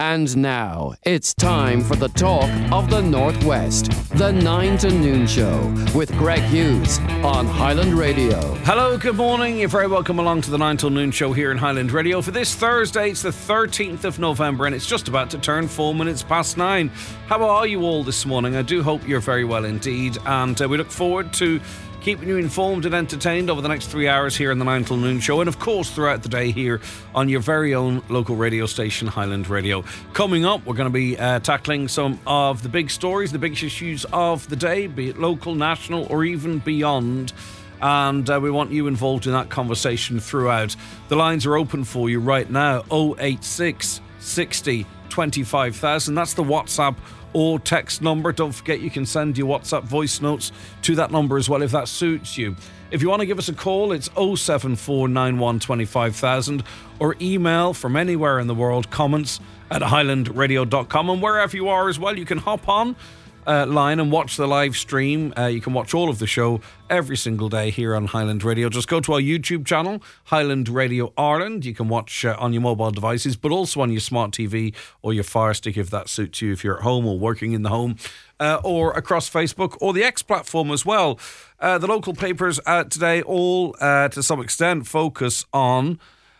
And now, it's time for the talk of the Northwest. The 9 to Noon Show with Greg Hughes on Highland Radio. Hello, good morning. You're very welcome along to the 9 till Noon Show here in Highland Radio. For this Thursday, it's the 13th of November and it's just about to turn 4 minutes past 9. How are you all this morning? I do hope you're very well indeed. And we look forward to keeping you informed and entertained over the next 3 hours here in the 9 till Noon Show, and of course throughout the day here on your very own local radio station, Highland Radio. Coming up, we're going to be tackling some of the big stories, the big issues of the day, be it local, national or even beyond, and we want you involved in that conversation throughout. The lines are open for you right now, 086 60 25,000. That's the WhatsApp or text number. Don't forget you can send your WhatsApp voice notes to that number as well if that suits you. If you want to give us a call, it's 07491 25,000 or email from anywhere in the world, comments at highlandradio.com, and wherever you are as well, you can hop on line and watch the live stream. You can watch all of the show every single day here on Highland Radio. Just go to our YouTube channel, Highland Radio Ireland. You can watch on your mobile devices, but also on your smart TV or your Fire Stick if that suits you, if you're at home or working in the home, or across Facebook or the X platform as well. The local papers today all, to some extent, focus on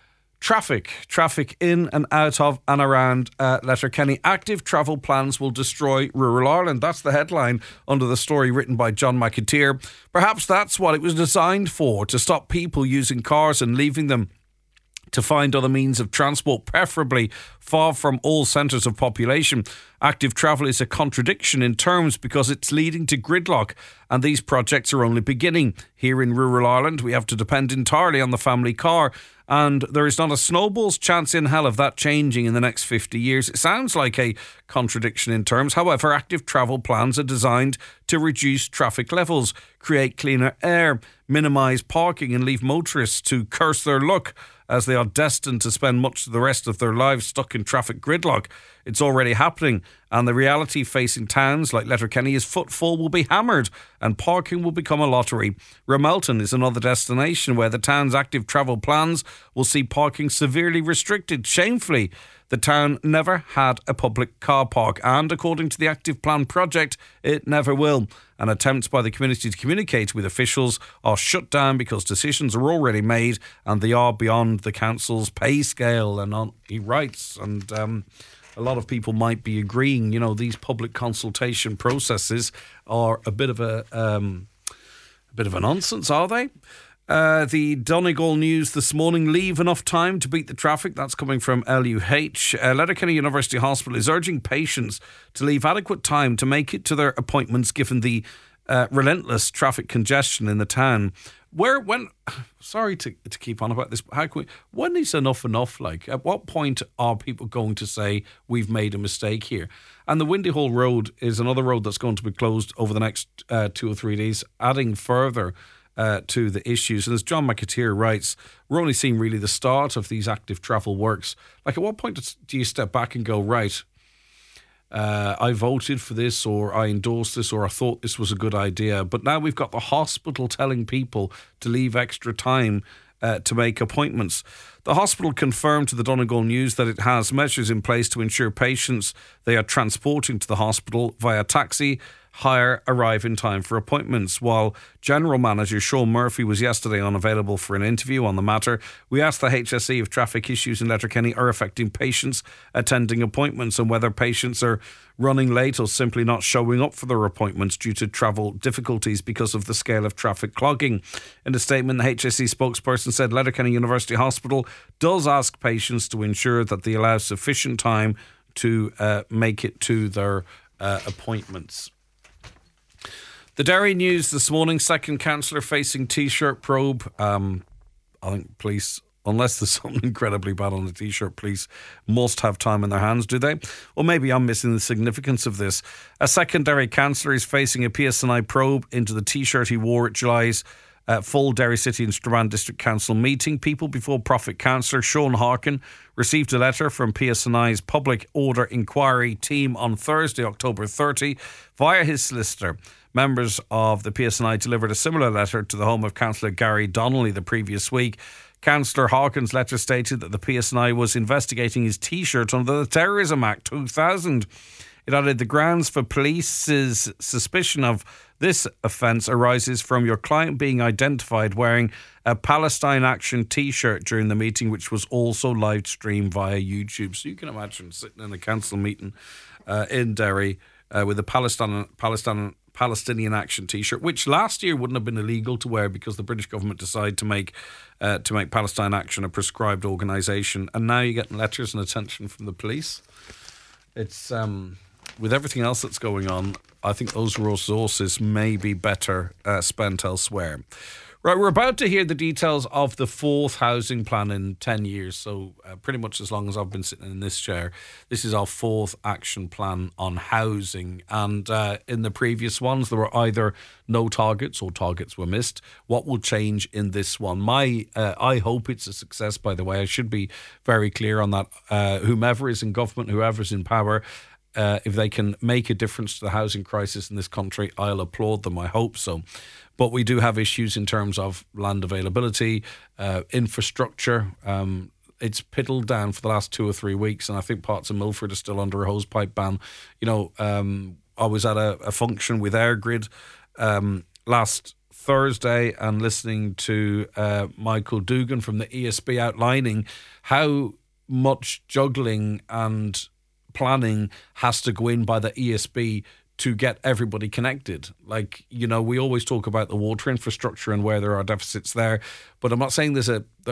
Traffic in and out of and around Letterkenny. Active travel plans will destroy rural Ireland. That's the headline under the story written by John McAteer. Perhaps that's what it was designed for, to stop people using cars and leaving them to find other means of transport, preferably far from all centres of population. Active travel is a contradiction in terms because it's leading to gridlock, and these projects are only beginning. Here in rural Ireland, we have to depend entirely on the family car, and there is not a snowball's chance in hell of that changing in the next 50 years. It sounds like a contradiction in terms. However, active travel plans are designed to reduce traffic levels, create cleaner air, minimise parking and leave motorists to curse their luck as they are destined to spend much of the rest of their lives stuck in traffic gridlock. It's already happening, and the reality facing towns like Letterkenny is footfall will be hammered and parking will become a lottery. Ramelton is another destination where the town's active travel plans will see parking severely restricted. Shamefully, the town never had a public car park, and according to the Active Plan project, it never will. And attempts by the community to communicate with officials are shut down because decisions are already made and they are beyond the council's pay scale. And on, he writes, and a lot of people might be agreeing, you know, these public consultation processes are a bit of a nonsense, are they? The Donegal News this morning, leave enough time to beat the traffic. That's coming from LUH. Letterkenny University Hospital is urging patients to leave adequate time to make it to their appointments given the relentless traffic congestion in the town. Sorry to keep on about this, when is enough? Like, at what point are people going to say we've made a mistake here? And the Windy Hole Road is another road that's going to be closed over the next 2 or 3 days, adding further to the issues. And as John McAteer writes, we're only seeing really the start of these active travel works. Like, at what point do you step back and go, right, I voted for this, or I endorsed this, or I thought this was a good idea, but now we've got the hospital telling people to leave extra time to make appointments. The hospital confirmed to the Donegal News that it has measures in place to ensure patients they are transporting to the hospital via taxi hire arrive in time for appointments. While General Manager Sean Murphy was yesterday unavailable for an interview on the matter, we asked the HSE if traffic issues in Letterkenny are affecting patients attending appointments and whether patients are running late or simply not showing up for their appointments due to travel difficulties because of the scale of traffic clogging. In a statement, the HSE spokesperson said Letterkenny University Hospital does ask patients to ensure that they allow sufficient time to make it to their appointments. The Derry News this morning, second councillor facing T-shirt probe. I think police, unless there's something incredibly bad on the T-shirt, police must have time in their hands, do they? Or maybe I'm missing the significance of this. A secondary councillor is facing a PSNI probe into the T-shirt he wore at July's full Derry City and Strabane District Council meeting. People Before Profit councillor Sean Harkin received a letter from PSNI's Public Order Inquiry team on Thursday, October 30, via his solicitor. Members of the PSNI delivered a similar letter to the home of Councillor Gary Donnelly the previous week. Councillor Hawkins' letter stated that the PSNI was investigating his T-shirt under the Terrorism Act 2000. It added the grounds for police's suspicion of this offence arises from your client being identified wearing a Palestine Action T-shirt during the meeting, which was also live streamed via YouTube. So you can imagine sitting in a council meeting in Derry with a Palestinian Action T-shirt, which last year wouldn't have been illegal to wear because the British government decided to make Palestine Action a prescribed organisation, and now you're getting letters and attention from the police. It's with everything else that's going on, I think those resources may be better spent elsewhere. Right, we're about to hear the details of the fourth housing plan in 10 years. So pretty much as long as I've been sitting in this chair, this is our fourth action plan on housing. And in the previous ones, there were either no targets or targets were missed. What will change in this one? I hope it's a success, by the way. I should be very clear on that. Whomever is in government, whoever's in power, if they can make a difference to the housing crisis in this country, I'll applaud them. I hope so. But we do have issues in terms of land availability, infrastructure. It's piddled down for the last 2 or 3 weeks, and I think parts of Milford are still under a hosepipe ban. You know, I was at a function with EirGrid last Thursday and listening to Michael Dugan from the ESB outlining how much juggling and planning has to go in by the ESB to get everybody connected. Like, you know, we always talk about the water infrastructure and where there are deficits there, but I'm not saying there's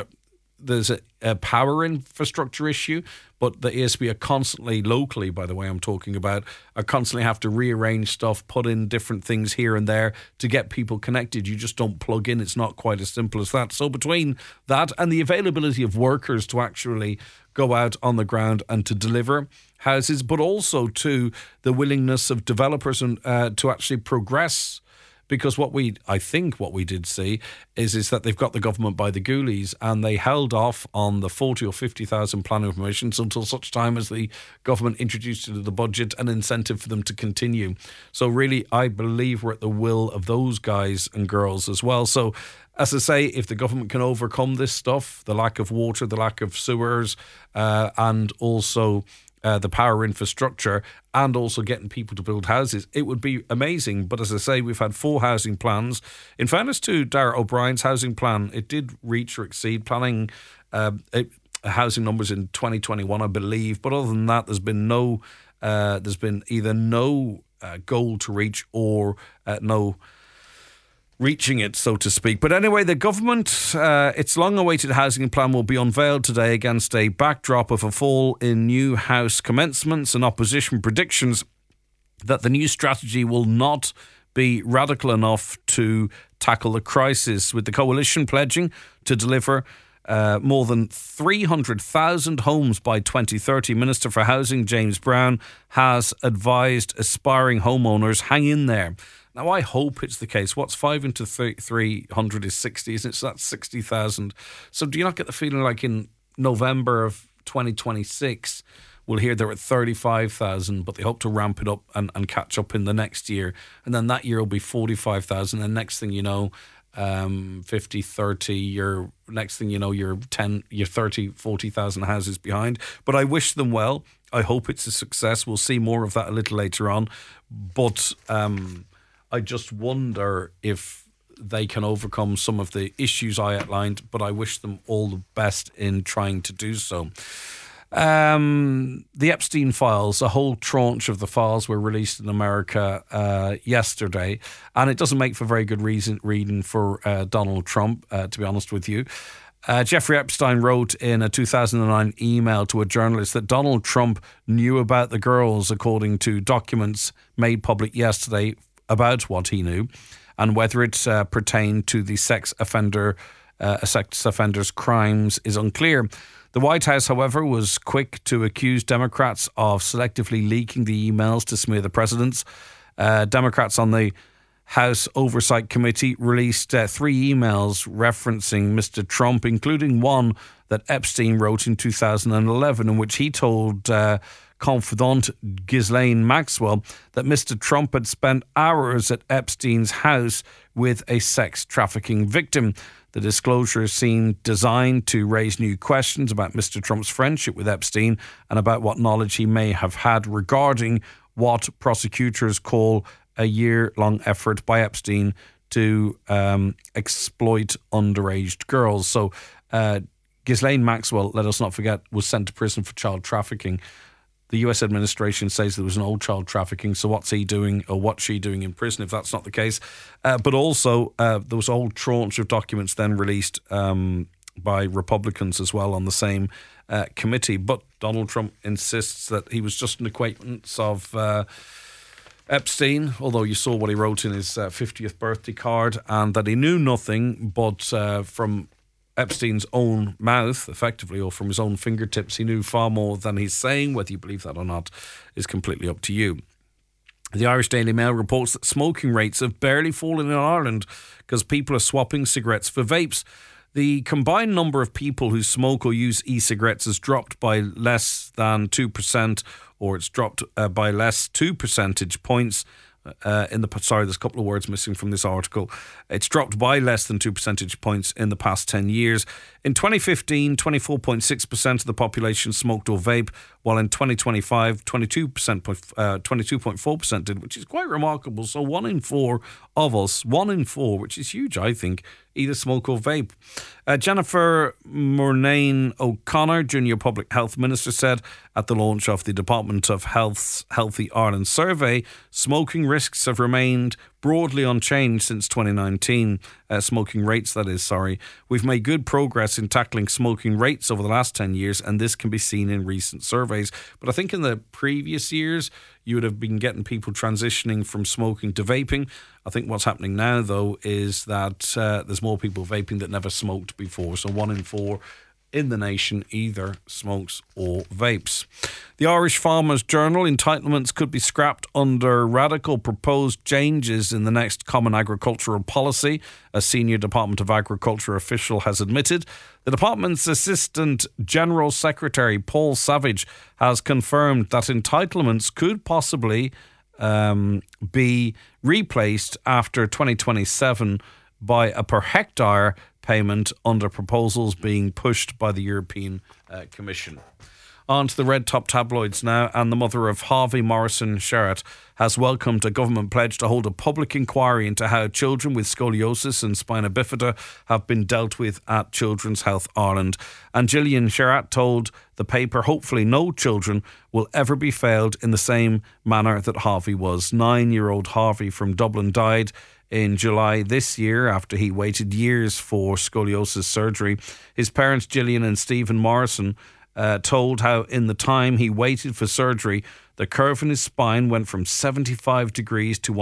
a power infrastructure issue, but the ESB are constantly, locally, by the way, I'm talking about, are constantly have to rearrange stuff, put in different things here and there to get people connected. You just don't plug in. It's not quite as simple as that. So between that and the availability of workers to actually go out on the ground and to deliver houses, but also to the willingness of developers and to actually progress. Because I think what we did see is that they've got the government by the ghoulies and they held off on the 40 or 50,000 planning permissions until such time as the government introduced into the budget an incentive for them to continue. So really, I believe we're at the will of those guys and girls as well. So as I say, if the government can overcome this stuff, the lack of water, the lack of sewers, and also the power infrastructure, and also getting people to build houses, it would be amazing. But as I say, we've had 4 housing plans. In fairness to Darragh O'Brien's housing plan, it did reach or exceed planning housing numbers in 2021, I believe. But other than that, there's been either no goal to reach or no reaching it, so to speak. But anyway, the government, its long-awaited housing plan will be unveiled today against a backdrop of a fall in new house commencements and opposition predictions that the new strategy will not be radical enough to tackle the crisis, with the coalition pledging to deliver more than 300,000 homes by 2030. Minister for Housing James Brown has advised aspiring homeowners, hang in there. Now, I hope it's the case. What's 5 into 300 is 60, isn't it? So that's 60,000. So do you not get the feeling like in November of 2026, we'll hear they're at 35,000, but they hope to ramp it up and catch up in the next year. And then that year will be 45,000. And next thing you know, 50, 30, next thing you know, you're 30, 40,000 houses behind. But I wish them well. I hope it's a success. We'll see more of that a little later on. But I just wonder if they can overcome some of the issues I outlined, but I wish them all the best in trying to do so. The Epstein files, a whole tranche of the files were released in America yesterday, and it doesn't make for very good reading for Donald Trump, to be honest with you. Jeffrey Epstein wrote in a 2009 email to a journalist that Donald Trump knew about the girls, according to documents made public yesterday about what he knew, and whether it pertained to the sex offender's crimes is unclear. The White House, however, was quick to accuse Democrats of selectively leaking the emails to smear the presidents. Democrats on the House Oversight Committee released 3 emails referencing Mr. Trump, including one that Epstein wrote in 2011, in which he told confidant Ghislaine Maxwell that Mr. Trump had spent hours at Epstein's house with a sex trafficking victim. The disclosure seemed designed to raise new questions about Mr. Trump's friendship with Epstein and about what knowledge he may have had regarding what prosecutors call a year-long effort by Epstein to exploit underage girls. So Ghislaine Maxwell, let us not forget, was sent to prison for child trafficking. The US administration says there was no child trafficking, so what's he doing or what's she doing in prison if that's not the case? But also, there was a whole tranche of documents then released by Republicans as well on the same committee. But Donald Trump insists that he was just an acquaintance of Epstein, although you saw what he wrote in his 50th birthday card, and that he knew nothing but from Epstein's own mouth, effectively, or from his own fingertips, he knew far more than he's saying. Whether you believe that or not is completely up to you. The Irish Daily Mail reports that smoking rates have barely fallen in Ireland because people are swapping cigarettes for vapes. The combined number of people who smoke or use e-cigarettes has dropped by less than 2%, or it's dropped by less 2 percentage points. There's a couple of words missing from this article. It's dropped by less than 2 percentage points in the past 10 years. In 2015, 24.6% of the population smoked or vape, while in 2025, 22.4% did, which is quite remarkable. So 1 in 4 of us, 1 in 4, which is huge, I think, either smoke or vape. Jennifer Murnane O'Connor, Junior Public Health Minister, said at the launch of the Department of Health's Healthy Ireland survey, smoking risks have remained broadly unchanged since 2019. Smoking rates, that is, sorry. We've made good progress in tackling smoking rates over the last 10 years, and this can be seen in recent surveys. But I think in the previous years, you would have been getting people transitioning from smoking to vaping. I think what's happening now, though, is that there's more people vaping that never smoked before. So 1 in 4 in the nation either smokes or vapes. The Irish Farmers Journal: entitlements could be scrapped under radical proposed changes in the next Common Agricultural Policy, a senior Department of Agriculture official has admitted. The department's Assistant General Secretary, Paul Savage, has confirmed that entitlements could possibly be replaced after 2027 by a per hectare payment under proposals being pushed by the European Commission. On to the red top tabloids now, and the mother of Harvey Morrison Sherratt has welcomed a government pledge to hold a public inquiry into how children with scoliosis and spina bifida have been dealt with at Children's Health Ireland. And Gillian Sherratt told the paper hopefully no children will ever be failed in the same manner that Harvey was. 9-year-old Harvey from Dublin died in July this year after he waited years for scoliosis surgery. His parents, Gillian and Stephen Morrison, told how in the time he waited for surgery, the curve in his spine went from 75 degrees to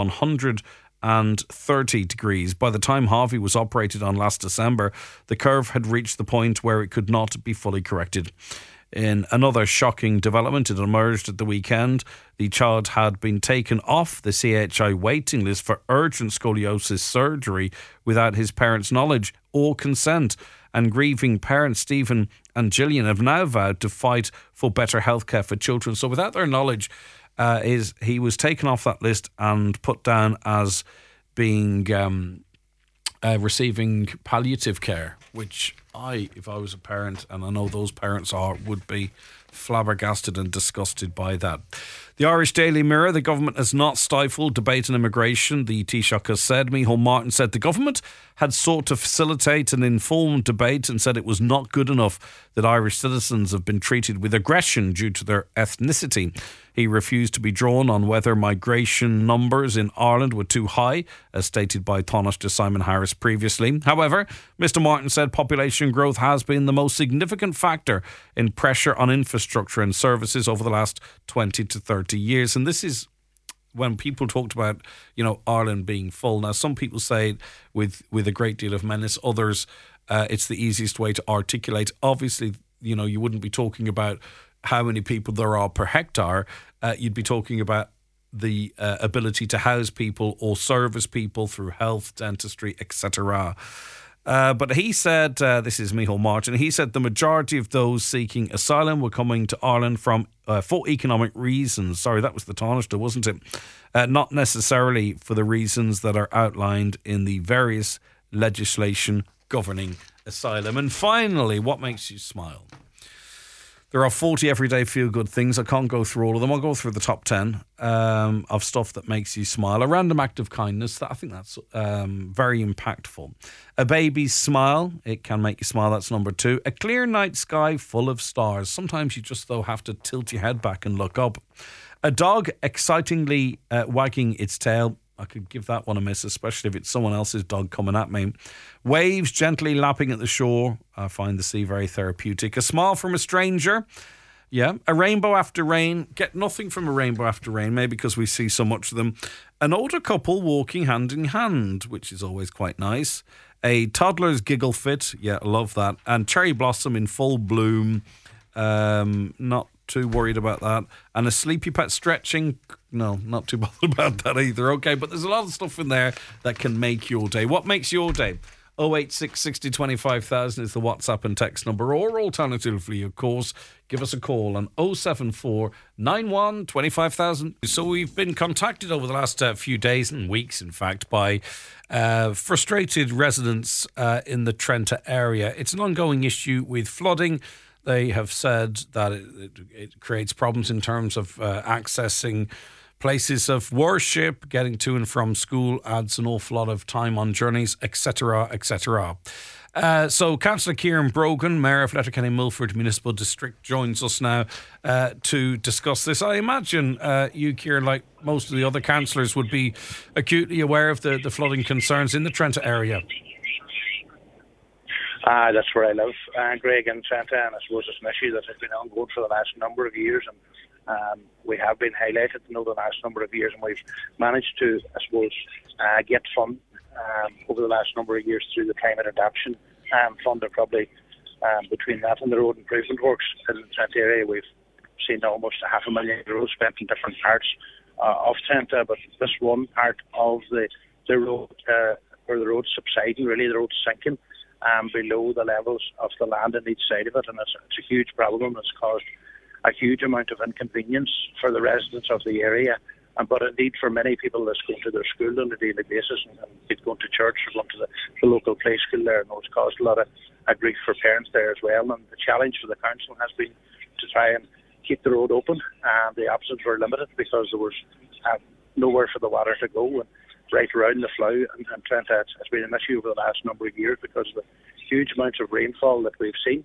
130 degrees. By the time Harvey was operated on last December, the curve had reached the point where it could not be fully corrected. In another shocking development, it emerged at the weekend. The child had been taken off the CHI waiting list for urgent scoliosis surgery without his parents' knowledge or consent. And grieving parents Stephen and Gillian have now vowed to fight for better healthcare for children. So without their knowledge, he was taken off that list and put down as being receiving palliative care, which if I was a parent, and I know those parents would be flabbergasted and disgusted by that. The Irish Daily Mirror: the government has not stifled debate on immigration, the Taoiseach has said. Micheál Martin said the government had sought to facilitate an informed debate and said it was not good enough that Irish citizens have been treated with aggression due to their ethnicity. He refused to be drawn on whether migration numbers in Ireland were too high, as stated by Taoiseach Simon Harris previously. However, Mr Martin said population growth has been the most significant factor in pressure on infrastructure and services over the last 20 to 30 years. And this is when people talked about, Ireland being full. Now, some people say it with a great deal of menace. Others, it's the easiest way to articulate. Obviously, you wouldn't be talking about how many people there are per hectare. You'd be talking about the ability to house people or service people through health, dentistry, etc. But he said, this is Micheál Martin, he said the majority of those seeking asylum were coming to Ireland for economic reasons. Sorry, that was the Taoiseach, wasn't it? Not necessarily for the reasons that are outlined in the various legislation governing asylum. And finally, what makes you smile? There are 40 everyday feel-good things. I can't go through all of them. I'll go through the top 10 of stuff that makes you smile. A random act of kindness. I think that's very impactful. A baby's smile. It can make you smile. That's number 2. A clear night sky full of stars. Sometimes you just, though, have to tilt your head back and look up. A dog excitingly wagging its tail. I could give that one a miss, especially if it's someone else's dog coming at me. Waves gently lapping at the shore. I find the sea very therapeutic. A smile from a stranger. Yeah. A rainbow after rain. Get nothing from a rainbow after rain, maybe because we see so much of them. An older couple walking hand in hand, which is always quite nice. A toddler's giggle fit. Yeah, I love that. And cherry blossom in full bloom. Not too worried about that. And a sleepy pet stretching. No, not too bothered about that either. Okay, but there's a lot of stuff in there that can make your day. What makes your day? 086 60 25,000 is the WhatsApp and text number, or alternatively, of course, give us a call on 074 91 25,000. So we've been contacted over the last few days and weeks, in fact, by frustrated residents in the Trenta area. It's an ongoing issue with flooding. They have said that it creates problems in terms of accessing places of worship, getting to and from school, adds an awful lot of time on journeys, etc., etc. So Councillor Kieran Brogan, Mayor of Letterkenny Milford Municipal District, joins us now to discuss this. I imagine you, Kieran, like most of the other councillors, would be acutely aware of the flooding concerns in the Trenta area. That's where I live, Greg, in Trenta, and I suppose it's an issue that has been ongoing for the last number of years, and we have been highlighted over the last number of years, and we've managed to, I suppose, get fund over the last number of years through the Climate Adaptation Fund. Probably between that and the road improvement works in the Trenta area, we've seen almost €500,000 spent in different parts of Trenta, but this one part of the road, where the road's subsiding, really the road's sinking below the levels of the land on each side of it, and it's a huge problem. It's caused a huge amount of inconvenience for the residents of the area, but indeed for many people that's going to their school on a daily basis, and going to church or going to the local play school there, and it's caused a lot of grief for parents there as well. And the challenge for the council has been to try and keep the road open. The options were limited because there was nowhere for the water to go, and right around the flow, and Trenta has been an issue over the last number of years because of the huge amounts of rainfall that we've seen.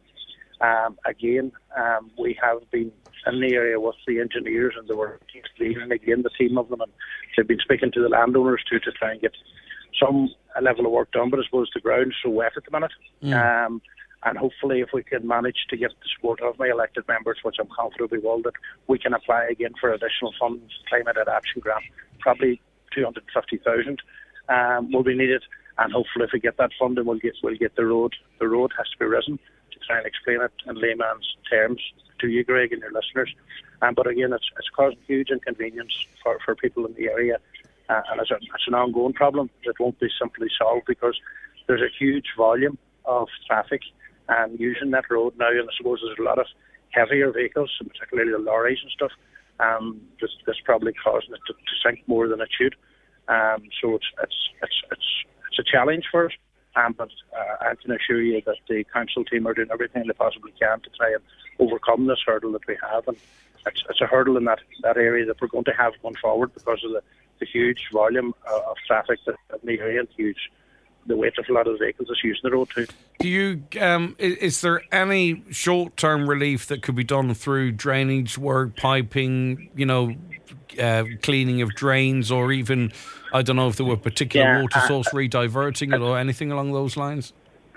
We have been in the area with the engineers, and there were leaving again, the team of them, and they've been speaking to the landowners to try and get some level of work done. But I suppose the ground's so wet at the minute, and hopefully if we can manage to get the support of my elected members, which I'm confident we will, that we can apply again for additional funds, climate adaptation grant, probably 250,000 will be needed, and hopefully if we get that funding, we'll get the road. The road has to be risen, to try and explain it in layman's terms to you, Greg, and your listeners. But again, it's causing huge inconvenience for people in the area, and it's an ongoing problem that won't be simply solved because there's a huge volume of traffic using that road now, and I suppose there's a lot of heavier vehicles, and particularly the lorries and stuff. That's probably causing it to sink more than it should. So it's a challenge for us. But I can assure you that the council team are doing everything they possibly can to try and overcome this hurdle that we have. And it's a hurdle in that area that we're going to have going forward because of the huge volume of traffic that in the area, and the weight of a lot of the vehicles that's using the road too. Do you? Is there any short-term relief that could be done through drainage work, piping, cleaning of drains, or even, I don't know if there were particular water source rediverting it or anything along those lines?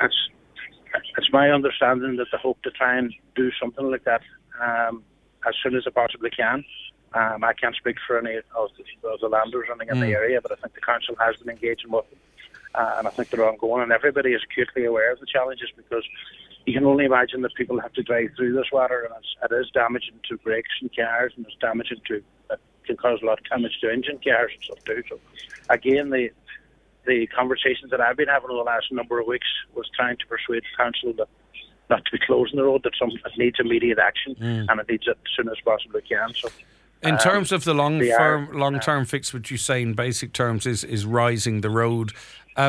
It's my understanding that they hope to try and do something like that as soon as they possibly can. I can't speak for any of the landers running in the area, but I think the council has been engaging with them. And I think they're ongoing, and everybody is acutely aware of the challenges because you can only imagine that people have to drive through this water, and it is damaging to brakes and cars, and it's damaging it can cause a lot of damage to engine cars and stuff too. So again, the conversations that I've been having over the last number of weeks was trying to persuade the council that not to be closing the road, that it needs immediate action, and it needs it as soon as possibly can. So. In terms of the long-term fix, which you say in basic terms is rising the road,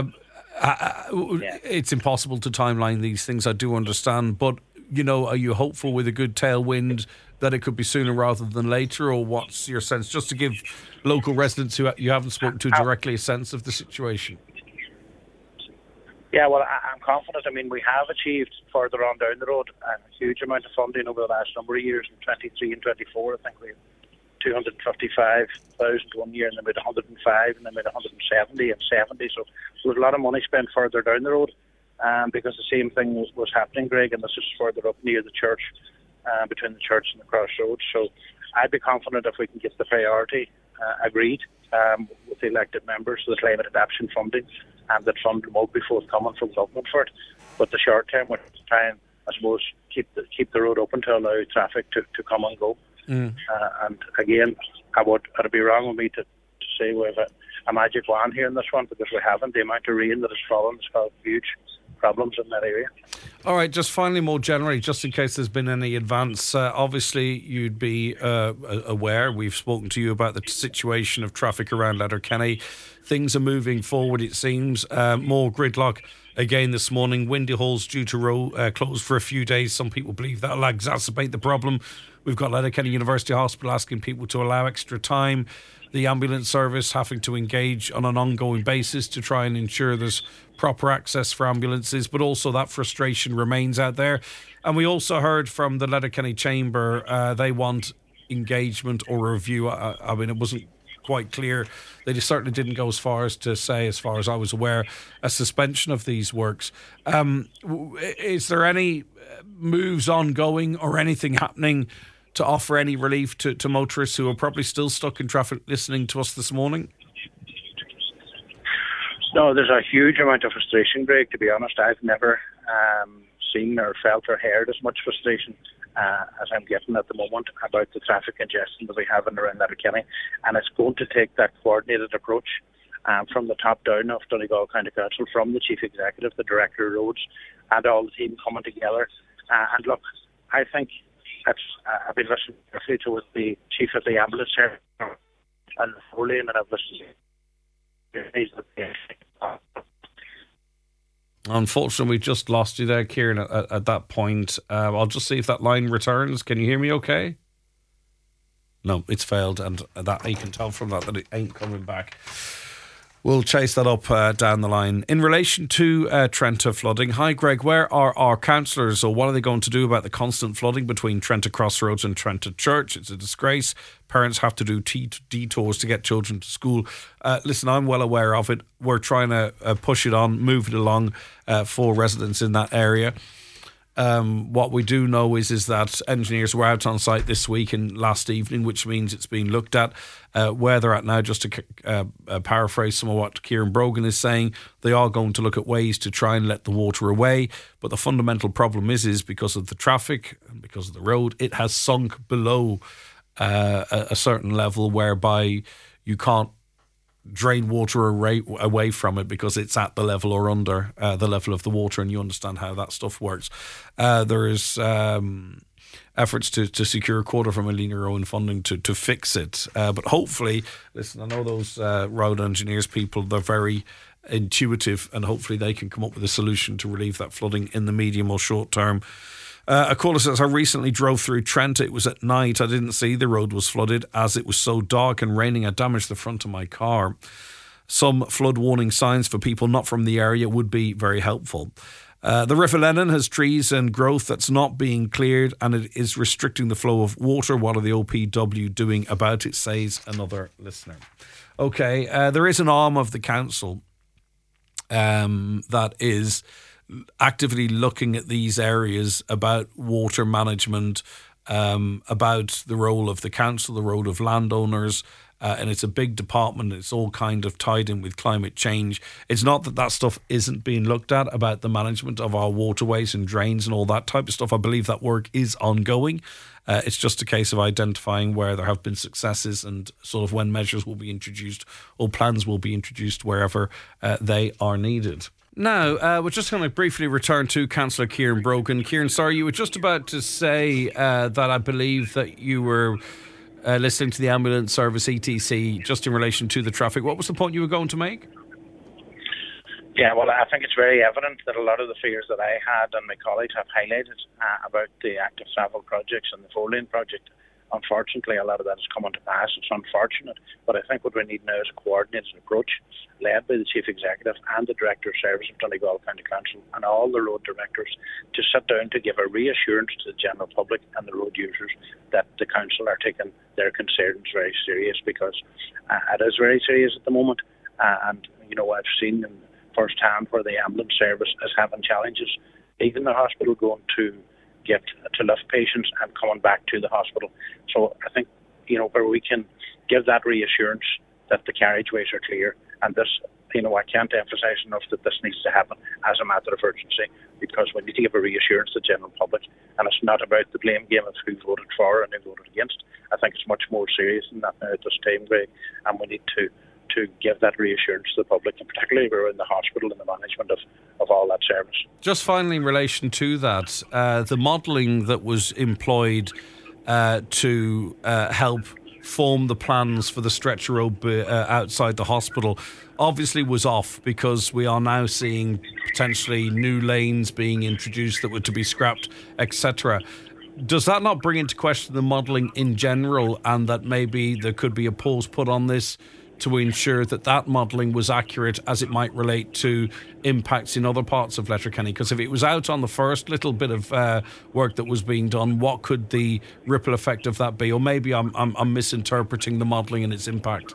It's impossible to timeline these things, I do understand, but are you hopeful with a good tailwind that it could be sooner rather than later, or what's your sense, just to give local residents who you haven't spoken to directly a sense of the situation? Yeah, well, I'm confident. I mean, we have achieved further on down the road a huge amount of funding over the last number of years. In 23 and 24, I think we had 255,000 one year, and then we had 105, and then we had 170 and 70. So there was a lot of money spent further down the road, because the same thing was happening, Greg, and this is further up near the church, between the church and the crossroads. So I'd be confident if we can get the priority agreed with the elected members, the climate adaptation funding, and that funding will be forthcoming from government for it. But the short term, we're trying, I suppose, keep the road open to allow traffic to come and go. And again, it'd be wrong of me to say we have a magic wand here in this one, because we haven't. The amount of rain that has fallen has caused huge problems in that area. All right, just finally, more generally, just in case there's been any advance, obviously you'd be aware, we've spoken to you about the situation of traffic around Letterkenny. Things are moving forward, it seems. More gridlock again this morning. Windy Hall's due to close for a few days. Some people believe that'll exacerbate the problem. We've got Letterkenny University Hospital asking people to allow extra time. The ambulance service having to engage on an ongoing basis to try and ensure there's proper access for ambulances, but also that frustration remains out there. And we also heard from the Letterkenny Chamber, they want engagement or review. I mean, it wasn't quite clear. They certainly didn't go as far as to say, as far as I was aware, a suspension of these works. Is there any moves ongoing or anything happening to offer any relief to motorists who are probably still stuck in traffic listening to us this morning? No, there's a huge amount of frustration, Greg, to be honest. I've never seen or felt or heard as much frustration as I'm getting at the moment about the traffic congestion that we have in around Letterkenny. And it's going to take that coordinated approach from the top down of Donegal County Council, from the Chief Executive, the Director of Roads, and all the team coming together. And look, I think I've been listening carefully to the Chief of the Ambulance Service and the 4 lane, and I've listened to Unfortunately, we just lost you there, Kieran, at that point. I'll just see if that line returns. Can you hear me okay? No, it's failed, and that you can tell from that it ain't coming back. We'll chase that up down the line. In relation to Trenta flooding, hi Greg, where are our councillors, or what are they going to do about the constant flooding between Trenta Crossroads and Trenta Church? It's a disgrace. Parents have to do detours to get children to school. Listen, I'm well aware of it. We're trying to push it on, move it along for residents in that area. What we do know is that engineers were out on site this week and last evening, which means it's being looked at. Where they're at now, just to paraphrase some of what Kieran Brogan is saying, they are going to look at ways to try and let the water away. But the fundamental problem is because of the traffic and because of the road, it has sunk below a certain level whereby you can't drain water away from it because it's at the level or under the level of the water, and you understand how that stuff works. There is efforts to secure €250,000 in funding to fix it. But hopefully, listen, I know those road engineers people, they're very intuitive, and hopefully they can come up with a solution to relieve that flooding in the medium or short term. A caller says, I recently drove through Trent. It was at night. I didn't see the road was flooded as it was so dark and raining. I damaged the front of my car. Some flood warning signs for people not from the area would be very helpful. The River Lennon has trees and growth that's not being cleared, and it is restricting the flow of water. What are the OPW doing about it, says another listener. Okay, there is an arm of the council that is actively looking at these areas about water management, about the role of the council, the role of landowners, and it's a big department. It's all kind of tied in with climate change. It's not that stuff isn't being looked at, about the management of our waterways and drains and all that type of stuff. I believe that work is ongoing. It's just a case of identifying where there have been successes and sort of when measures will be introduced or plans will be introduced wherever they are needed. Now, we're just going to briefly return to Councillor Kieran Brogan. Kieran, sorry, you were just about to say that I believe that you were listening to the ambulance service, ETC, just in relation to the traffic. What was the point you were going to make? Yeah, well, I think it's very evident that a lot of the fears that I had and my colleagues have highlighted about the active travel projects and the four-lane project, unfortunately, a lot of that is coming to pass. It's unfortunate, but I think what we need now is a coordinated approach led by the Chief Executive and the Director of Service of Donegal County Council and all the road directors to sit down to give a reassurance to the general public and the road users that the Council are taking their concerns very serious, because it is very serious at the moment. And, you know, I've seen first hand where the ambulance service is having challenges, even the hospital going to get to lift patients and coming back to the hospital. So I think, you know, where we can give that reassurance that the carriageways are clear, and this, you know, I can't emphasise enough that this needs to happen as a matter of urgency, because we need to give a reassurance to the general public, and it's not about the blame game of who voted for and who voted against. I think it's much more serious than that now at this time, Greg, and we need to give that reassurance to the public, and particularly we're in the hospital and the management of all that service. Just finally, in relation to that, the modelling that was employed to help form the plans for the stretcher road outside the hospital obviously was off, because we are now seeing potentially new lanes being introduced that were to be scrapped, etc. Does that not bring into question the modelling in general, and that maybe there could be a pause put on this to ensure that that modelling was accurate as it might relate to impacts in other parts of Letterkenny? Because if it was out on the first little bit of work that was being done, what could the ripple effect of that be? Or maybe I'm misinterpreting the modelling and its impact.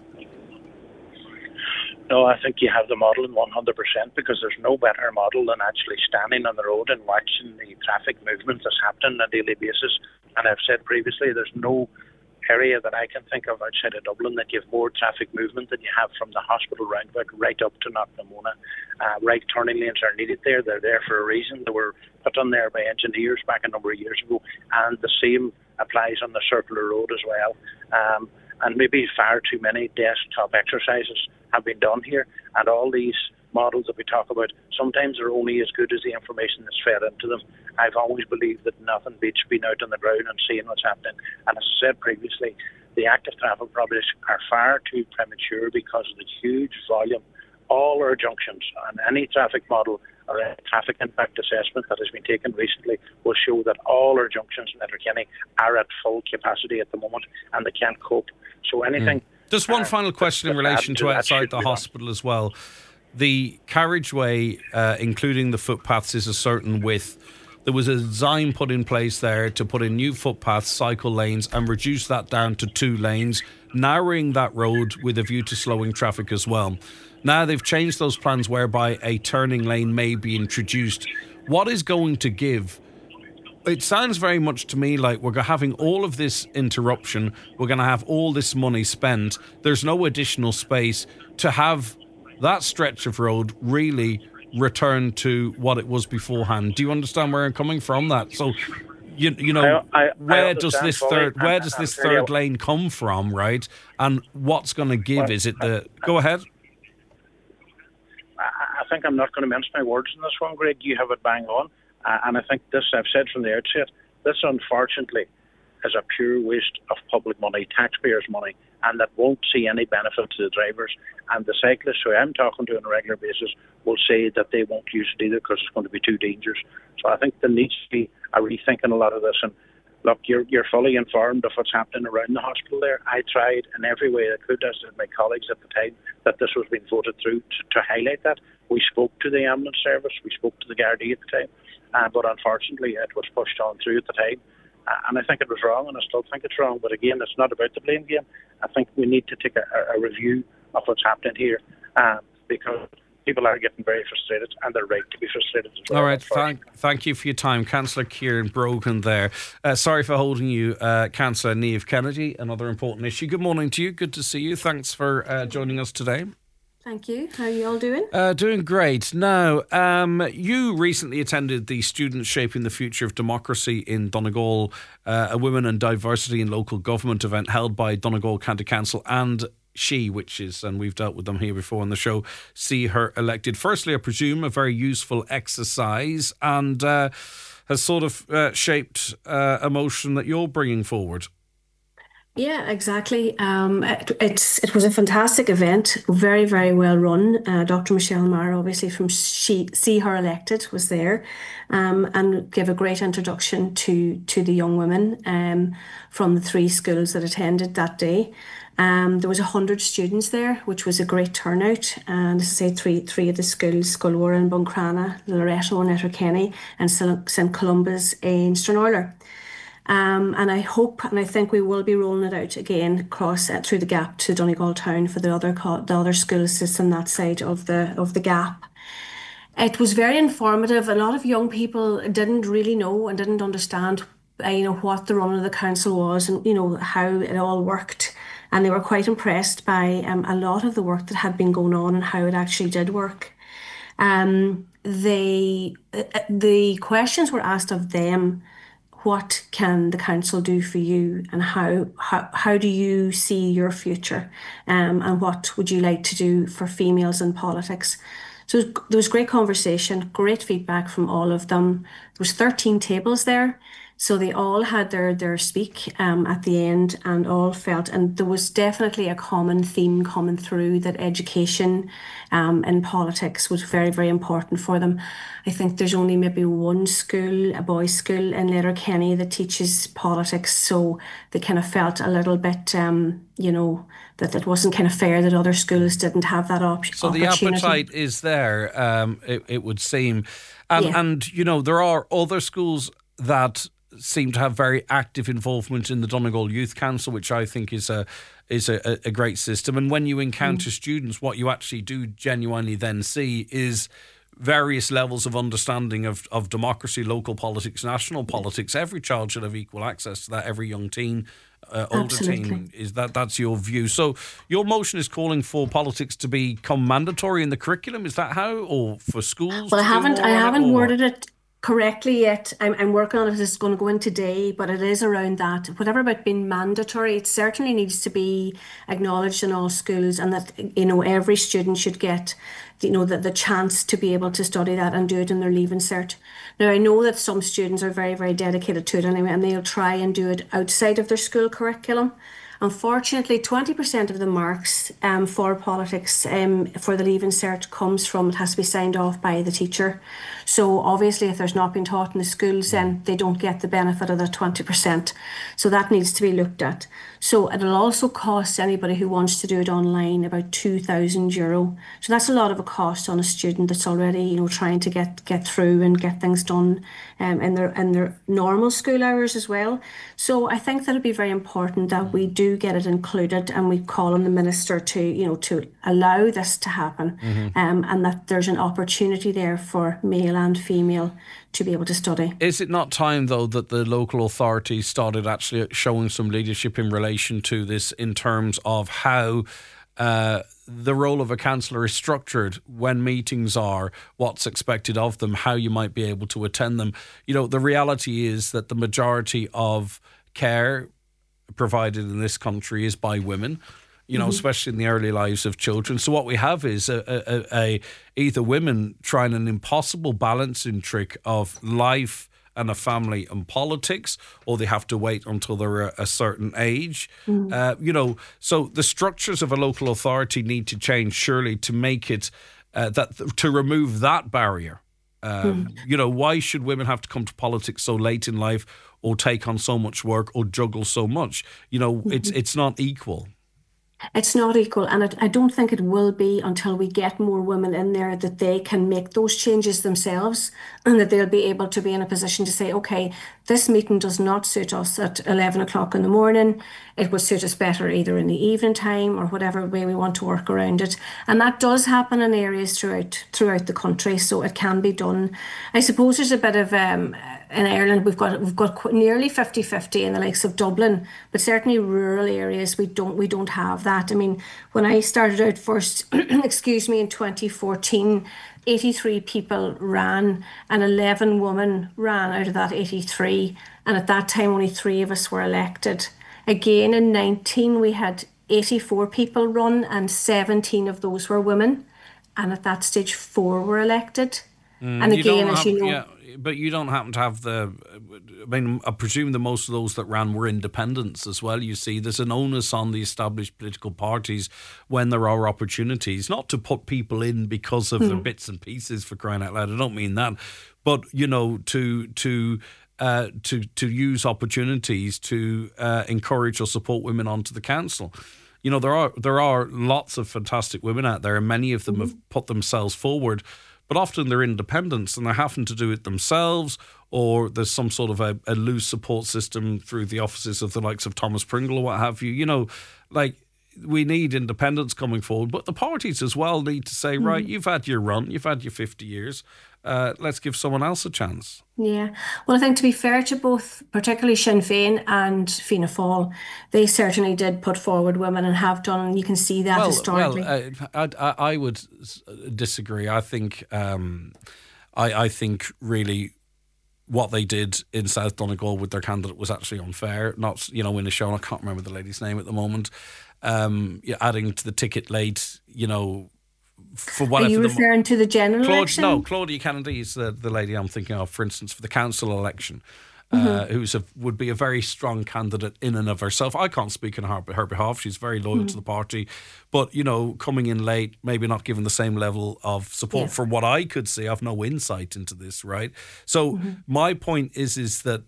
No, I think you have the modelling 100%, because there's no better model than actually standing on the road and watching the traffic movement that's happening on a daily basis. And I've said previously, there's no area that I can think of outside of Dublin that you have more traffic movement than you have from the hospital roundabout right up to Knocknamona. Right turning lanes are needed there. They're there for a reason. They were put on there by engineers back a number of years ago, and the same applies on the circular road as well. And maybe far too many desktop exercises have been done here, and all these models that we talk about, sometimes are only as good as the information that's fed into them. I've always believed that nothing beats being out on the ground and seeing what's happening. And as I said previously, the active travel projects are far too premature because of the huge volume. All our junctions and any traffic model or a traffic impact assessment that has been taken recently will show that all our junctions in Letterkenny are at full capacity at the moment, and they can't cope. So anything... Just one final question in relation to outside the hospital as well. The carriageway, including the footpaths, is a certain width. There was a design put in place there to put in new footpaths, cycle lanes, and reduce that down to 2 lanes, narrowing that road with a view to slowing traffic as well. Now they've changed those plans whereby a turning lane may be introduced. What is going to give? It sounds very much to me like we're having all of this interruption. We're going to have all this money spent. There's no additional space to have that stretch of road really return to what it was beforehand. Do you understand where I'm coming from? That so, you know, where does this third lane come from, right? And what's going to give? Is it the? Go ahead. I think I'm not going to mince my words in this one, Greg. You have it bang on, and I think this, I've said from the outset, this unfortunately is a pure waste of public money, taxpayers' money, and that won't see any benefit to the drivers. And the cyclists who I'm talking to on a regular basis will say that they won't use it either because it's going to be too dangerous. So I think there needs to be a rethinking a lot of this. And look, you're fully informed of what's happening around the hospital there. I tried in every way I could, as did my colleagues at the time, that this was being voted through to highlight that. We spoke to the ambulance service, we spoke to the Gardaí at the time, but unfortunately it was pushed on through at the time. And I think it was wrong, and I still think it's wrong. But again, it's not about the blame game. I think we need to take a review of what's happening here, because people are getting very frustrated, and they're right to be frustrated as well. All right, thank you for your time. Councillor Kieran Brogan there. Sorry for holding you, Councillor Niamh Kennedy, another important issue. Good morning to you. Good to see you. Thanks for joining us today. Thank you. How are you all doing? Doing great. Now, you recently attended the Students Shaping the Future of Democracy in Donegal, a Women and Diversity in Local Government event held by Donegal County Council and She, which is, and we've dealt with them here before on the show, See Her Elected. Firstly, I presume a very useful exercise, and has sort of shaped a motion that you're bringing forward. Yeah, exactly. It was a fantastic event, very, very well run. Dr. Michelle Maher, obviously from See Her Elected, was there, and gave a great introduction to the young women from the three schools that attended that day. There was 100 students there, which was a great turnout. And as I say, three of the schools, Sculwara in Buncrana, Loreto in Letterkenny, and St Columba's in Stranraer. And I hope and I think we will be rolling it out again across through the gap to Donegal Town for the other school system that side of the gap. It was very informative. A lot of young people didn't really know and didn't understand, what the run of the council was and how it all worked. And they were quite impressed by a lot of the work that had been going on and how it actually did work. The questions were asked of them, what can the council do for you and how do you see your future, and what would you like to do for females in politics? So there was great conversation, great feedback from all of them. There was 13 tables there, so they all had their speak at the end, and all felt, and there was definitely a common theme coming through that education in politics was very, very important for them. I think there's only maybe one school, a boys' school in Letterkenny that teaches politics, so they kind of felt a little bit, that it wasn't kind of fair that other schools didn't have that So the opportunity. appetite is there, it would seem. And, Yeah. and, you know, there are other schools that seem to have very active involvement in the Donegal Youth Council, which I think is a great system. And when you encounter students, what you actually do genuinely then see is various levels of understanding of democracy, local politics, national politics. Every child should have equal access to that. Every young teen, older Absolutely. teen, that's your view. So your motion is calling for politics to become mandatory in the curriculum. Is that how, or for schools Well, to do I more on it, haven't or what? worded it correctly yet. I'm working on it. It's going to go in today, but it is around that. Whatever about being mandatory, it certainly needs to be acknowledged in all schools, and that every student should get the chance to be able to study that and do it in their leaving cert. Now, I know that some students are very, very dedicated to it anyway, and they'll try and do it outside of their school curriculum. Unfortunately, 20% of the marks for politics for the Leaving Cert comes from, it has to be signed off by the teacher. So obviously if there's not been taught in the schools, then they don't get the benefit of the 20%. So that needs to be looked at. So it'll also cost anybody who wants to do it online about €2,000. So that's a lot of a cost on a student that's already, trying to get through and get things done in their normal school hours as well. So I think that it'd be very important that we do get it included, and we call on the minister to allow this to happen, and that there's an opportunity there for male and female to be able to study. Is it not time, though, that the local authorities started actually showing some leadership in relation to this, in terms of how the role of a councillor is structured, when meetings are, what's expected of them, how you might be able to attend them? The reality is that the majority of care provided in this country is by women, especially in the early lives of children. So what we have is either women trying an impossible balancing trick of life and a family and politics, or they have to wait until they're a certain age. So the structures of a local authority need to change, surely, to make it to remove that barrier. Why should women have to come to politics so late in life, or take on so much work, or juggle so much? It's not equal. It's not equal, and I don't think it will be until we get more women in there that they can make those changes themselves, and that they'll be able to be in a position to say, okay, this meeting does not suit us at 11 o'clock in the morning. It would suit us better either in the evening time, or whatever way we want to work around it. And that does happen in areas throughout the country, so it can be done. I suppose there's a bit of in Ireland, we've got nearly 50-50 in the likes of Dublin, but certainly rural areas we don't have that. I mean, when I started out first, excuse me, in 2014, 83 people ran, and 11 women ran out of that 83, and at that time only three of us were elected. Again in 19 we had 84 people run, and 17 of those were women, and at that stage four were elected. And again, as you know, yeah, but you don't happen to have the. I mean, I presume that most of those that ran were independents as well. You see, there's an onus on the established political parties when there are opportunities, not to put people in because of their bits and pieces, for crying out loud. I don't mean that, but to use opportunities to encourage or support women onto the council. You know, there are lots of fantastic women out there, and many of them have put themselves forward. But often they're independents and they're having to do it themselves, or there's some sort of a loose support system through the offices of the likes of Thomas Pringle or what have you. You know, like, we need independents coming forward, but the parties as well need to say, right, you've had your run, you've had your 50 years, let's give someone else a chance. Yeah. Well, I think to be fair to both, particularly Sinn Féin and Fianna Fáil, they certainly did put forward women and have done, and you can see that historically. I would disagree. I think I think really what they did in South Donegal with their candidate was actually unfair. Not, you know, in a show, and I can't remember the lady's name at the moment, adding to the ticket late, you know, for whatever. Are you referring to the general election? No, Claudia Kennedy is the lady I'm thinking of, for instance, for the council election, would be a very strong candidate in and of herself. I can't speak on her behalf. She's very loyal to the party. But, you know, coming in late, maybe not given the same level of support from what I could see. I've no insight into this, right? So my point is that,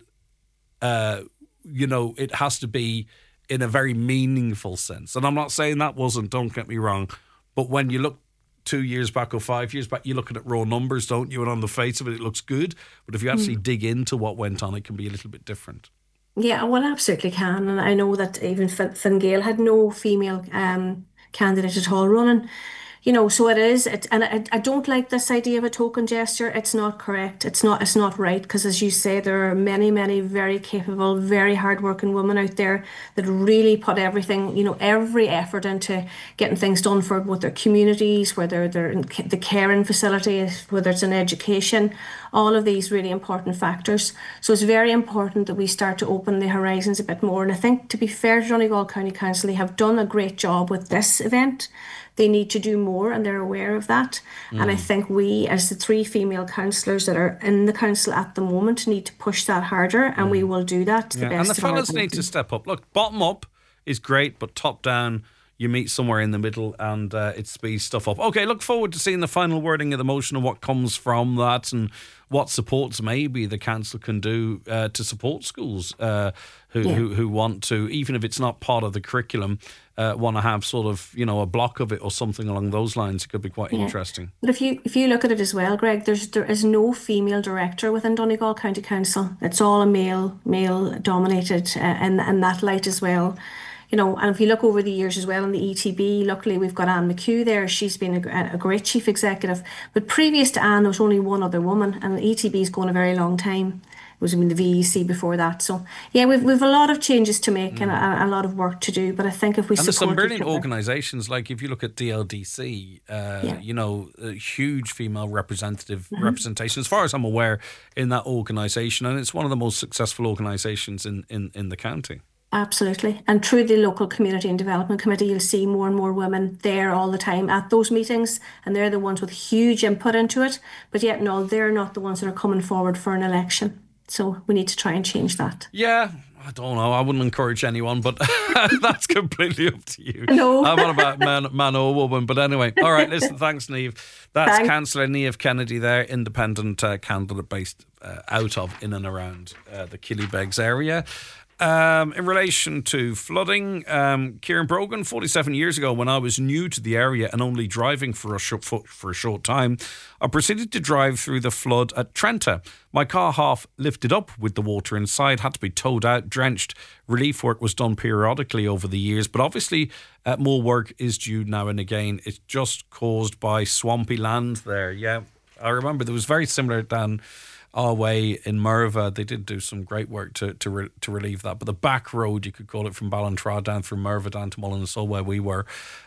you know, it has to be in a very meaningful sense. And I'm not saying that wasn't, don't get me wrong, but when you look 2 years back or 5 years back, you're looking at raw numbers, don't you? And on the face of it, it looks good. But if you actually dig into what went on, it can be a little bit different. Yeah, well, absolutely can. And I know that even Fine Gael had no female candidate at all running. You know, so it is. And I don't like this idea of a token gesture. It's not correct. It's not right. Because as you say, there are many, many very capable, very hardworking women out there that really put everything, you know, every effort into getting things done for both their communities, whether they're in the caring facilities, whether it's in education, all of these really important factors. So it's very important that we start to open the horizons a bit more. And I think, to be fair to Donegal County Council, they have done a great job with this event. They need to do more, and they're aware of that. And I think we, as the 3 female councillors that are in the council at the moment, need to push that harder, and we will do that to the best and the of our fellas ability. need to step up. Look, bottom up is great, but top down, you meet somewhere in the middle, and it speeds stuff up. Okay, look forward to seeing the final wording of the motion and what comes from that, and what supports maybe the council can do to support schools who want to, even if it's not part of the curriculum, want to have sort of, you know, a block of it or something along those lines. It could be quite interesting. But if you look at it as well, Greg, there is no female director within Donegal County Council. It's all a male dominated in that light as well. You know, and if you look over the years as well in the ETB, luckily we've got Anne McHugh there. She's been a great chief executive. But previous to Anne, there was only one other woman, and the ETB's going a very long time. It was in the VEC before that. So, yeah, we've a lot of changes to make and a lot of work to do. But I think if we and support there's some brilliant each other- organisations, like if you look at DLDC, you know, a huge female representation, as far as I'm aware, in that organisation. And it's one of the most successful organisations in the county. Absolutely. And through the local community and development committee, you'll see more and more women there all the time at those meetings. And they're the ones with huge input into it. But yet, no, they're not the ones that are coming forward for an election. So we need to try and change that. Yeah, I don't know. I wouldn't encourage anyone, but that's completely up to you. No. I'm not about man or woman. But anyway, all right, listen, thanks, Niamh. That's Councillor Niamh Kennedy there, independent candidate based out of, in and around the Killybegs area. In relation to flooding, Kieran Brogan, 47 years ago, when I was new to the area and only driving for a short time, I proceeded to drive through the flood at Trenta. My car half lifted up with the water inside, had to be towed out, drenched. Relief work was done periodically over the years, but obviously more work is due now and again. It's just caused by swampy land there. Yeah, I remember there was very similar down our way in Merva. They did do some great work to relieve that, but the back road, you could call it, from Ballantrae down through Merva down to Mullinasole, where we were,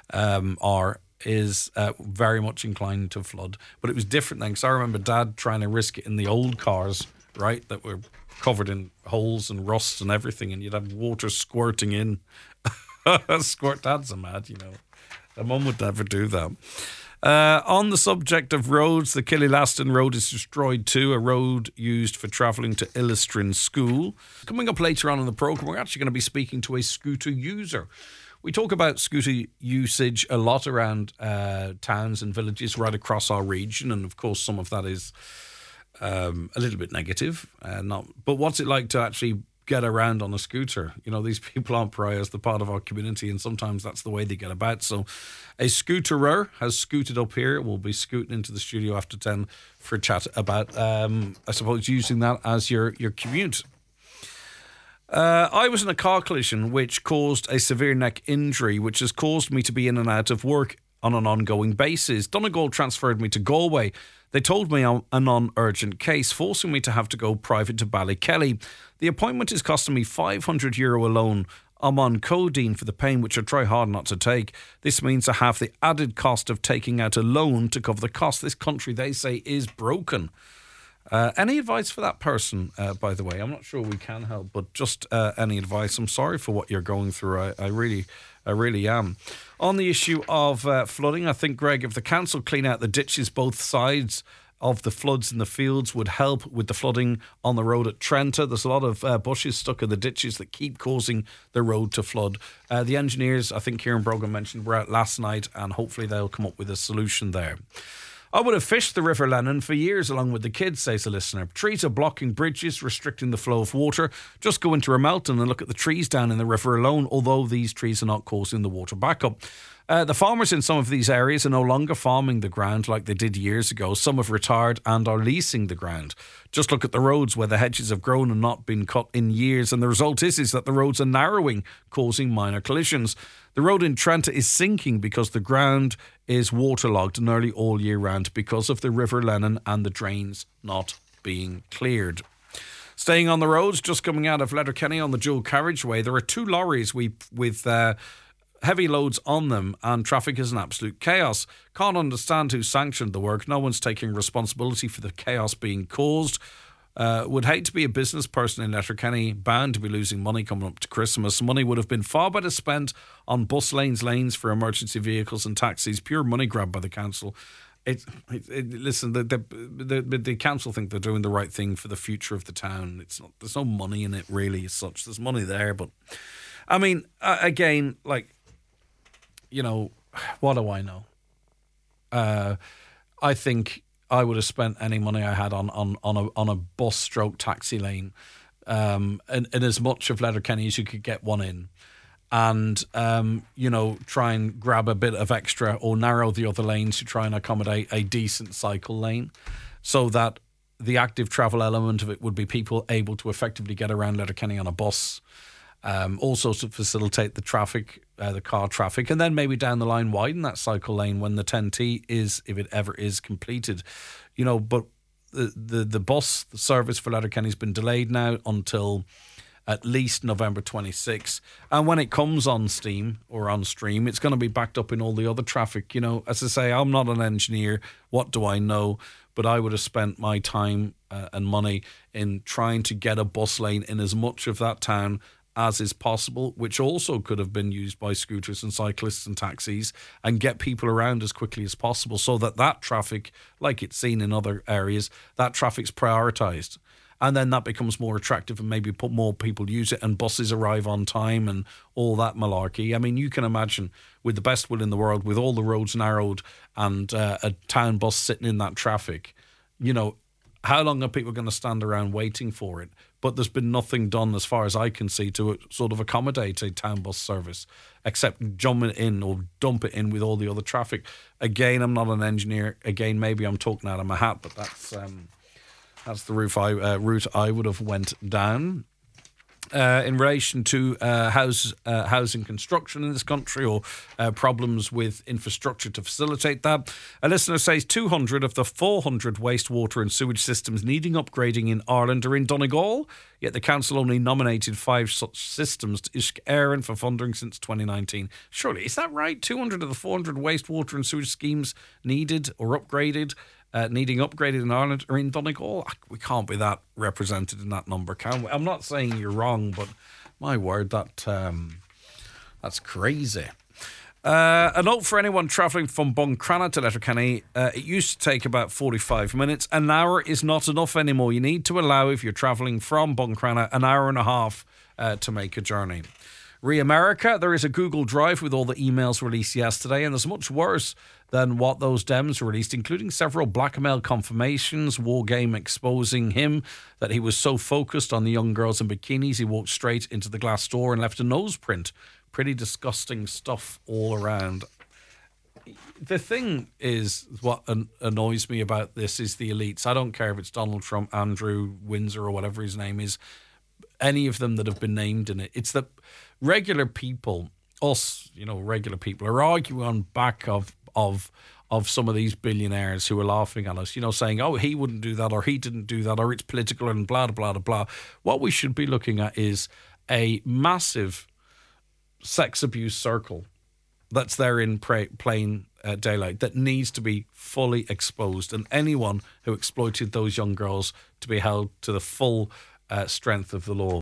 is very much inclined to flood. But it was different then, because I remember Dad trying to risk it in the old cars, right, that were covered in holes and rust and everything, and you'd have water squirting in. Squirt, Dad's a mad, you know. A mum would never do that. On the subject of roads, the Killylaston Road is destroyed too, a road used for travelling to Illistrin School. Coming up later on in the programme, we're actually going to be speaking to a scooter user. We talk about scooter usage a lot around towns and villages right across our region, and of course some of that is a little bit negative. But what's it like to actually get around on a scooter? You know, these people aren't pariahs, they're part of our community, and sometimes that's the way they get about. So a scooterer has scooted up here. We'll be scooting into the studio after 10 for a chat about, I suppose, using that as your commute. I was in a car collision which caused a severe neck injury, which has caused me to be in and out of work on an ongoing basis. Donegal transferred me to Galway. They told me I'm a non-urgent case, forcing me to have to go private to Ballykelly. The appointment is costing me €500 alone. I'm on codeine for the pain, which I try hard not to take. This means I have the added cost of taking out a loan to cover the cost. This country, they say, is broken. Any advice for that person, by the way? I'm not sure we can help, but just any advice. I'm sorry for what you're going through. I really am. On the issue of flooding, I think, Greg, if the council clean out the ditches both sides of the floods in the fields would help with the flooding on the road at Trenta. There's a lot of bushes stuck in the ditches that keep causing the road to flood. The engineers, I think Kieran Brogan mentioned, were out last night, and hopefully they'll come up with a solution there. I would have fished the River Lennon for years along with the kids, says a listener. Trees are blocking bridges, restricting the flow of water. Just go into Ramelton and look at the trees down in the river alone, although these trees are not causing the water backup. The farmers in some of these areas are no longer farming the ground like they did years ago. Some have retired and are leasing the ground. Just look at the roads where the hedges have grown and not been cut in years, and the result is that the roads are narrowing, causing minor collisions. The road in Trenta is sinking because the ground is waterlogged nearly all year round because of the River Lennon and the drains not being cleared. Staying on the roads, just coming out of Letterkenny on the dual carriageway, there are two lorries with heavy loads on them, and traffic is an absolute chaos. Can't understand who sanctioned the work. No one's taking responsibility for the chaos being caused. Would hate to be a business person in Letterkenny, bound to be losing money coming up to Christmas. Money would have been far better spent on bus lanes for emergency vehicles and taxis. Pure money grab by the council. Listen, the council think they're doing the right thing for the future of the town. It's not. There's no money in it really as such. There's money there, but I mean, again, like, you know, what do I know? I think I would have spent any money I had on a bus stroke taxi lane, and as much of Letterkenny as you could get one in, and you know, try and grab a bit of extra or narrow the other lanes to try and accommodate a decent cycle lane, so that the active travel element of it would be people able to effectively get around Letterkenny on a bus. Also to facilitate the traffic, the car traffic, and then maybe down the line widen that cycle lane when the 10T is, if it ever is, completed. You know, but the bus service for Letterkenny has been delayed now until at least November 26. And when it comes on steam or on stream, it's going to be backed up in all the other traffic. You know, as I say, I'm not an engineer. What do I know? But I would have spent my time and money in trying to get a bus lane in as much of that town as is possible, which also could have been used by scooters and cyclists and taxis, and get people around as quickly as possible so that traffic, like it's seen in other areas, that traffic's prioritised. And then that becomes more attractive and maybe more people use it and buses arrive on time and all that malarkey. I mean, you can imagine, with the best will in the world, with all the roads narrowed and a town bus sitting in that traffic, you know, how long are people going to stand around waiting for it? But there's been nothing done, as far as I can see, to sort of accommodate a town bus service, except jump it in or dump it in with all the other traffic. Again, I'm not an engineer. Again, maybe I'm talking out of my hat, but that's the route I would have went down. In relation to housing construction in this country, or problems with infrastructure to facilitate that, a listener says 200 of the 400 wastewater and sewage systems needing upgrading in Ireland are in Donegal, yet the council only nominated 5 such systems to Uisce Éireann for funding since 2019. Surely, is that right? 200 of the 400 wastewater and sewage schemes needed or upgraded, needing upgraded in Ireland are in Donegal? We can't be that represented in that number, can we? I'm not saying you're wrong, but my word, that's crazy. A note for anyone travelling from Buncrana to Letterkenny. It used to take about 45 minutes. An hour is not enough anymore. You need to allow, if you're travelling from Buncrana, an hour and a half to make a journey. Re-America, there is a Google Drive with all the emails released yesterday, and there's much worse than what those Dems released, including several blackmail confirmations, War Game exposing him, that he was so focused on the young girls in bikinis, he walked straight into the glass door and left a nose print. Pretty disgusting stuff all around. The thing is, what annoys me about this is the elites. I don't care if it's Donald Trump, Andrew Windsor, or whatever his name is, any of them that have been named in it. It's that regular people, us, regular people, are arguing on back of some of these billionaires who are laughing at us, saying, oh, he wouldn't do that, or he didn't do that, or it's political and blah, blah, blah, blah. What we should be looking at is a massive sex abuse circle that's there in plain daylight that needs to be fully exposed, and anyone who exploited those young girls to be held to the full strength of the law.